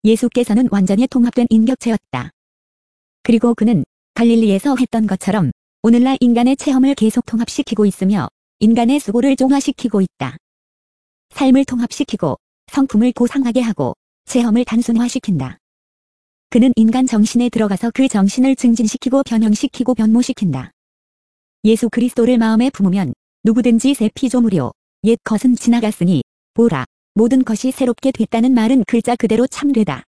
예수께서는 완전히 통합된 인격체였다. 그리고 그는 갈릴리에서 했던 것처럼 오늘날 인간의 체험을 계속 통합시키고 있으며 인간의 수고를 종화시키고 있다. 삶을 통합시키고 성품을 고상하게 하고 체험을 단순화시킨다. 그는 인간 정신에 들어가서 그 정신을 증진시키고 변형시키고 변모시킨다. 예수 그리스도를 마음에 품으면 누구든지 새 피조물이요 옛 것은 지나갔으니 보라 모든 것이 새롭게 됐다는 말은 글자 그대로 참되다.